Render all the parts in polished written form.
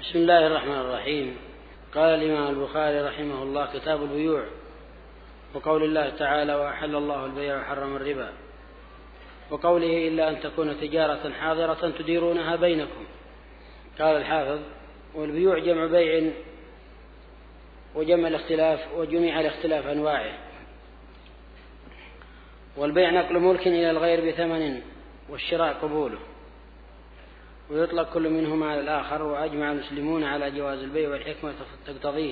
بسم الله الرحمن الرحيم. قال الإمام البخاري رحمه الله: كتاب البيوع. وقول الله تعالى: وأحل الله البيع وحرم الربا. وقوله: إلا أن تكون تجارة حاضرة تديرونها بينكم. قال الحافظ: والبيوع جمع بيع وجمع الاختلاف أنواعه. والبيع نقل ملك إلى الغير بثمن، والشراء قبوله، ويطلق كل منهما على الآخر. وأجمع المسلمون على جواز البيع والحكمة تقتضيه،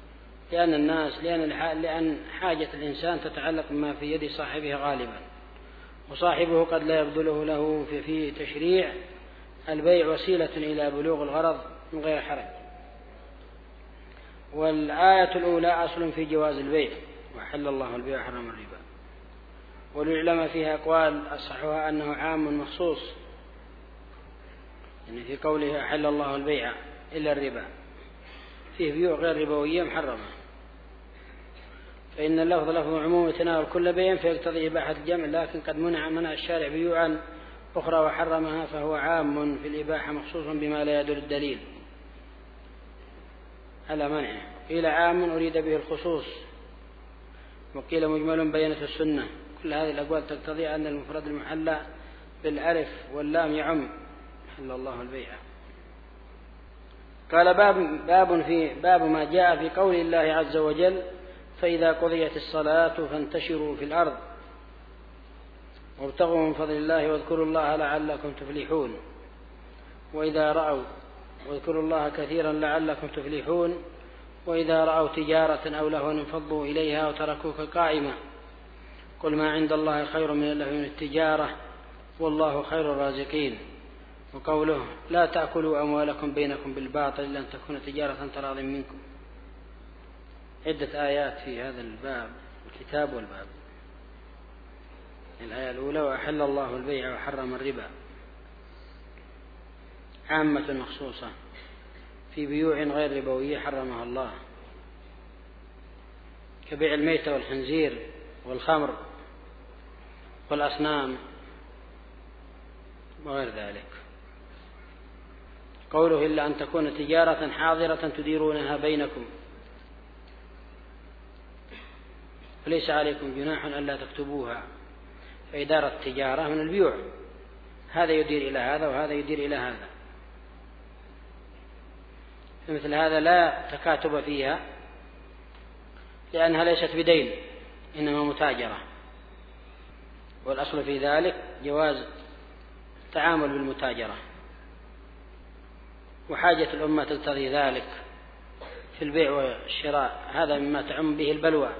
لأن حاجة الإنسان تتعلق بما في يد صاحبه غالبا، وصاحبه قد لا يبذله له في تشريع البيع وسيلة إلى بلوغ الغرض من غير حرج. والآية الأولى أصل في جواز البيع، وحل الله البيع وحرم الربا. وللعلماء فيها أقوال أصحها أنه عام مخصوص، يعني في قوله: أحل الله البيع إلا الربا، فيه بيوع غير ربوية محرمة، فإن اللفظ لفظ عموم يتناول كل بيع فيقتضي إباحة الجمع، لكن قد منع الشارع بيوعا أخرى وحرمها، فهو عام في الإباحة مخصوص بما لا يدل الدليل على منعه. قيل عام أريد به الخصوص، وقيل مجمل بينة السنة. كل هذه الأقوال تقتضي أن المفرد المحلى بالألف واللام يعم حل الله البيع. قال: باب ما جاء في قول الله عز وجل: فإذا قضيت الصلاة فانتشروا في الأرض وابتغوا من فضل الله واذكروا الله لعلكم تفلحون. واذكروا الله كثيرا لعلكم تفلحون. وإذا رأوا تجارة أو لهوا انفضوا إليها وتركوك قائمة. قل ما عند الله خير من اللهو من التجارة والله خير الرازقين. وقوله: لا تأكلوا أموالكم بينكم بالباطل إلا أن تكون تجارة تراض منكم. عدة آيات في هذا الباب، الكتاب والباب. الآية الأولى: وأحل الله البيع وحرم الربا، عامة مخصوصة في بيوع غير ربوية حرمها الله، كبيع الميتة والخنزير والخمر والأصنام وغير ذلك. قوله: إلا أن تكون تجارة حاضرة تديرونها بينكم، فليس عليكم جناح ألا تكتبوها. فإدارة التجارة من البيوع، هذا يدير إلى هذا وهذا يدير إلى هذا، فمثل هذا لا تكاتب فيها، لأنها ليست بدين إنما متاجرة. والأصل في ذلك جواز التعامل بالمتاجرة، وحاجة الأمة تقتضي ذلك في البيع والشراء. هذا مما تعم به البلوى،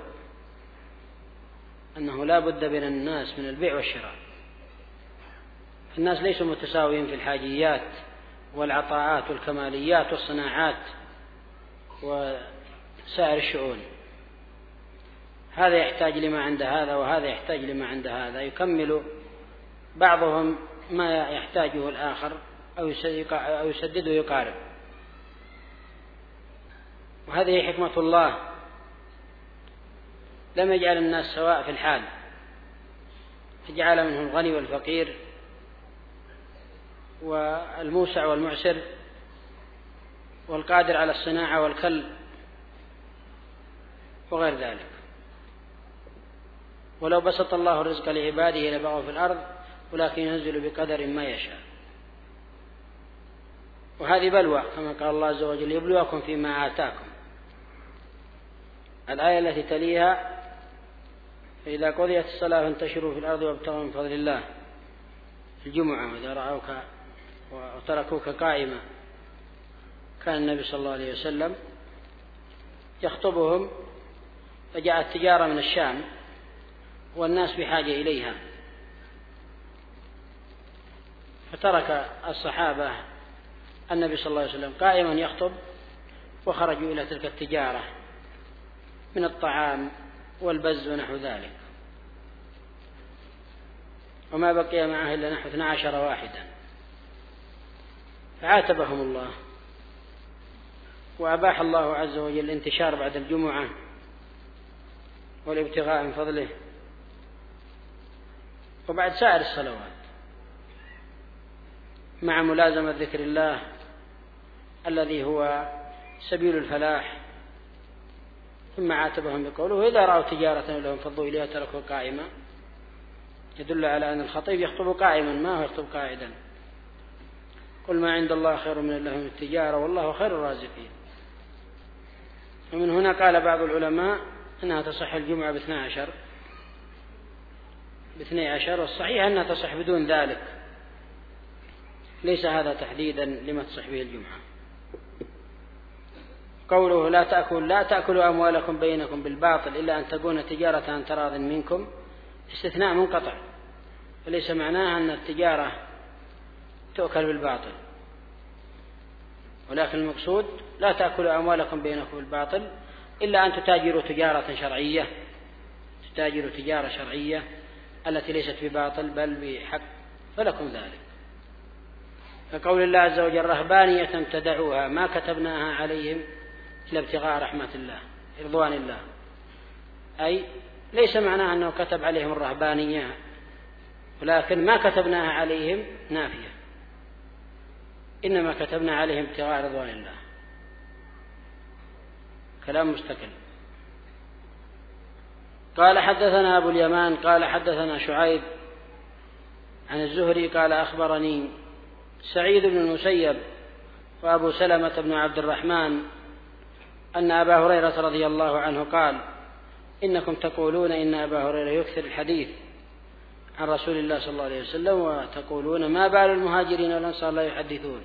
أنه لا بد بين الناس من البيع والشراء. الناس ليسوا متساويين في الحاجيات والعطاءات والكماليات والصناعات وسائر الشؤون. هذا يحتاج لما عند هذا وهذا يحتاج لما عند هذا، يكمل بعضهم ما يحتاجه الآخر أو يسدد ويقارب. وهذه حكمة الله، لم يجعل الناس سواء في الحال، فجعل منهم الغني والفقير والموسع والمعسر والقادر على الصناعة والكل وغير ذلك. ولو بسط الله الرزق لعباده لبغوا في الأرض ولكن ينزل بقدر ما يشاء. وهذه بلوى كما قال الله عز وجل: يبلوكم فيما آتاكم. الآية التي تليها: فإذا قضيت الصلاة فانتشروا في الأرض وابتغوا من فضل الله، في الجمعة: وإذا رأوك وتركوك قائمة. كان النبي صلى الله عليه وسلم يخطبهم، فجاءت تجارة من الشام والناس بحاجة إليها، فترك الصحابة النبي صلى الله عليه وسلم قائما يخطب، وخرجوا إلى تلك التجارة من الطعام والبز ونحو ذلك، وما بقي معه إلا نحو 12 واحدا، فعاتبهم الله، وأباح الله عز وجل الانتشار بعد الجمعة والابتغاء من فضله وبعد سائر الصلوات، مع ملازمة ذكر الله الذي هو سبيل الفلاح. ثم عاتبهم بقوله إذا رأوا تجارة لهم فضوا إليها تركوا قائما، يدل على أن الخطيب يخطب قائما ما هو يخطب قاعدا. قل ما عند الله خير من اللهو التجارة والله خير الرازقين. ومن هنا قال بعض العلماء أنها تصح الجمعة ب12، والصحيح أنها تصح بدون ذلك، ليس هذا تحديدا لما تصح به الجمعة. قوله لا تأكلوا أموالكم بينكم بالباطل إلا أن تكون تجارة عن تراض منكم، استثناء منقطع، فليس معناها أن التجارة تؤكل بالباطل، ولكن المقصود لا تأكلوا أموالكم بينكم بالباطل إلا أن تتاجروا تجارة شرعية، تتاجروا تجارة شرعية التي ليست بباطل بل بحق، فلكم ذلك. فقول الله عز وجل رهبانية ابتدعوها ما كتبناها عليهم إلا ابتغاء رحمة الله رضوان الله، أي ليس معناه أنه كتب عليهم الرهبانية، ولكن ما كتبناها عليهم نافية، إنما كتبنا عليهم ابتغاء رضوان الله. كلام مستقل. قال حدثنا أبو اليمان قال حدثنا شعيب عن الزهري قال أخبرني سعيد بن المسيب وأبو سلمة بن عبد الرحمن أن أبا هريرة رضي الله عنه قال إنكم تقولون إن أبا هريرة يكثر الحديث عن رسول الله صلى الله عليه وسلم، وتقولون ما بال المهاجرين والأنصار لا يحدثون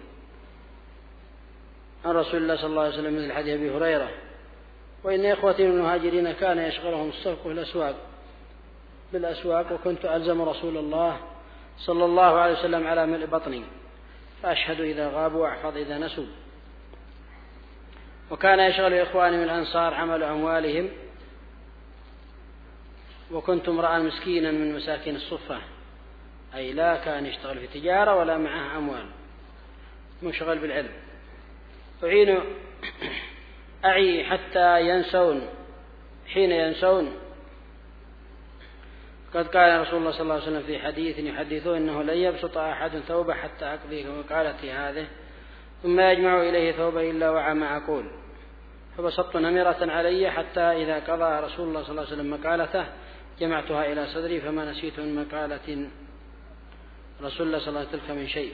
عن رسول الله صلى الله عليه وسلم مثل حديث أبي هريرة، وإن إخوتي من المهاجرين كان يشغلهم السوق بالأسواق وكنت ألزم رسول الله صلى الله عليه وسلم على ملء بطني فأشهد إذا غابوا وأحفظ إذا نسوا. وكان يشغل إخواني من الأنصار عمل أموالهم، وكنت امرأ مسكينا من مساكين الصفة، أي لا كان يشتغل في تجارة ولا معه أموال، منشغل بالعلم. أعي حتى ينسون، حين ينسون قد قال رسول الله صلى الله عليه وسلم في حديث يحدثه إنه لن يبسط أحد ثوبه حتى أقضي مقالتي هذه ثم يجمع إليه ثوبه إلا وعى ما أقول، فبسطت نمرة علي حتى إذا قضى رسول الله صلى الله عليه وسلم مقالته جمعتها إلى صدري فما نسيت من مقالة رسول الله صلى الله عليه وسلم تلك من شيء،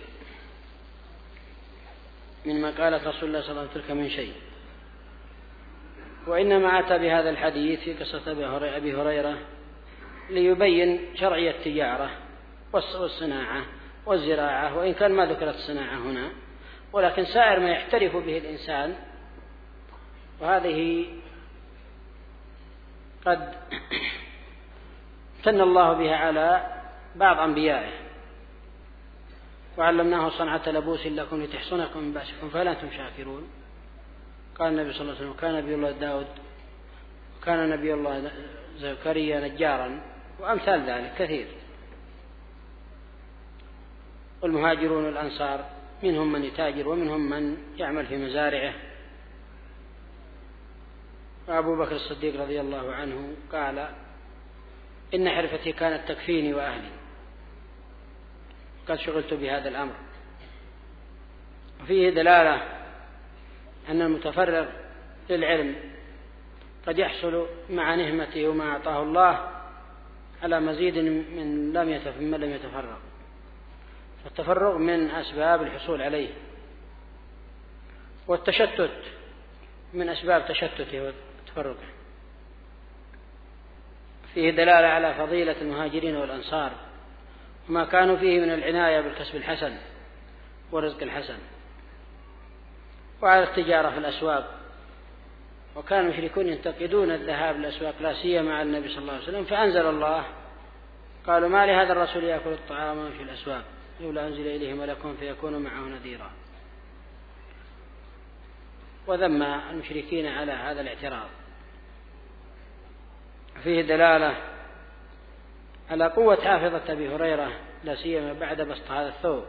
من مقالة رسول الله صلى الله عليه وسلم تلك من شيء. وإنما أتى بهذا الحديث في قصة أبي هريرة ليبين شرعية التجارة والصناعة والزراعة، وإن كان ما ذكرت الصناعة هنا، ولكن سائر ما يحترف به الإنسان، وهذه قد امتن الله بها على بعض أنبيائه، وعلمناه صنعة لبوس لكم لتحصنكم من بأسكم فهل أنتم شاكرون. قال النبي صلى الله عليه وسلم كان نبي الله داود وكان نبي الله زكريا نجارا، وأمثال ذلك كثير. والمهاجرون والأنصار منهم من يتاجر ومنهم من يعمل في مزارعه. وأبو بكر الصديق رضي الله عنه قال إن حرفتي كانت تكفيني وأهلي، قد شغلت بهذا الأمر. وفيه دلالة أن المتفرغ للعلم قد يحصل مع نهمته وما أعطاه الله على مزيد من لم يتفرغ، فالتفرغ من أسباب الحصول عليه، والتشتت من أسباب تشتته وتفرغه. فيه دلالة على فضيلة المهاجرين والأنصار وما كانوا فيه من العناية بالكسب الحسن والرزق الحسن، وعلى التجارة في الأسواق. وكان المشركون ينتقدون الذهاب للأسواق لا سيما مع النبي صلى الله عليه وسلم، فأنزل الله قالوا ما لهذا الرسول يأكل الطعام في الأسواق لولا أنزل إليه ملك فيكون معه نذيرا، وذم المشركين على هذا الاعتراض. فيه دلالة على قوة حافظة أبي هريرة لا سيما بعد بسط هذا الثوب،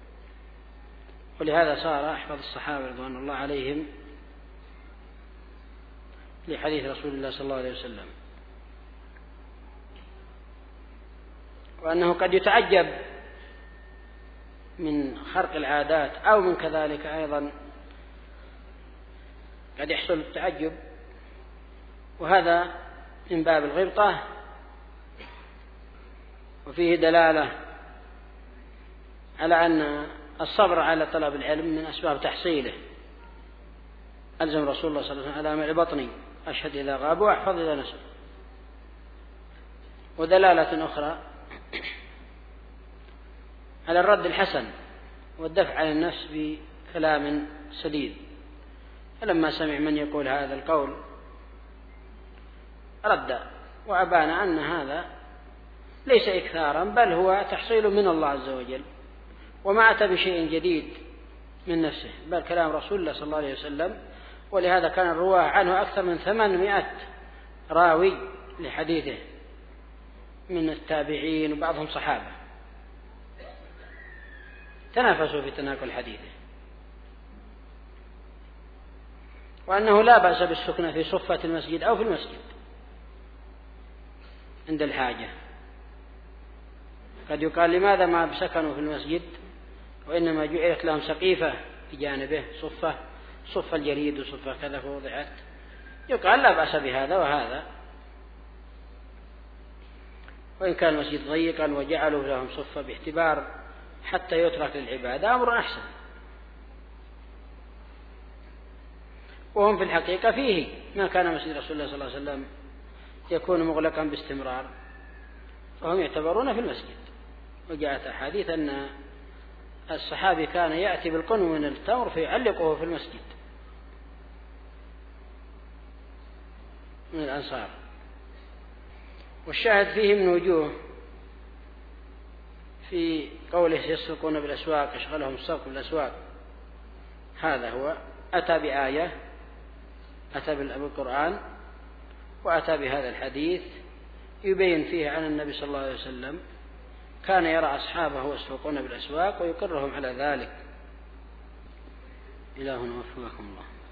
ولهذا صار أحفظ الصحابة رضوان الله عليهم لحديث رسول الله صلى الله عليه وسلم. وأنه قد يتعجب من خرق العادات أو من كذلك أيضا قد يحصل التعجب، وهذا من باب الغبطة، وفيه دلالة على أن الصبر على طلب العلم من أسباب تحصيله. ألزم رسول الله صلى الله عليه وسلم على ملء بطني أشهد إذا غاب وأحفظ إذا نسي. ودلالة أخرى على الرد الحسن والدفع عن النفس بكلام سديد. فلما سمع من يقول هذا القول رد وأبان أن هذا ليس إكثارا، بل هو تحصيل من الله عز وجل، وما أتى بشيء جديد من نفسه، بل كلام رسول الله صلى الله عليه وسلم. ولهذا كان الرواه عنه أكثر من 800 راوي لحديثه من التابعين وبعضهم صحابة تنافسوا في تناقل حديثه. وأنه لا بأس بالسكنة في صفة المسجد أو في المسجد عند الحاجة. قد يقال لماذا ما سكنوا في المسجد وإنما جعلت لهم سقيفة بجانبه، صفة الجريد وصفة كذا فوضعت، يقال لا بأس بهذا وهذا. وإن كان المسجد ضيقا وجعلوا لهم صفة باعتبار حتى يترك للعبادة أمر أحسن. وهم في الحقيقة فيه ما كان مسجد رسول الله صلى الله عليه وسلم يكون مغلقا باستمرار، فهم يعتبرون في المسجد. وجاءت أحاديث أن الصحابي كان يأتي بالقنو من التمر فيعلقه في المسجد من الأنصار. والشاهد فيه من وجوه في قوله يسرقون بالأسواق يشغلهم السرق بالأسواق، هذا هو أتى بآية، أتى بالقرآن، وأتى بهذا الحديث يبين فيه عن النبي صلى الله عليه وسلم كان يرى أصحابه يسرقون بالأسواق ويقرهم على ذلك. إلهنا وفقكم الله.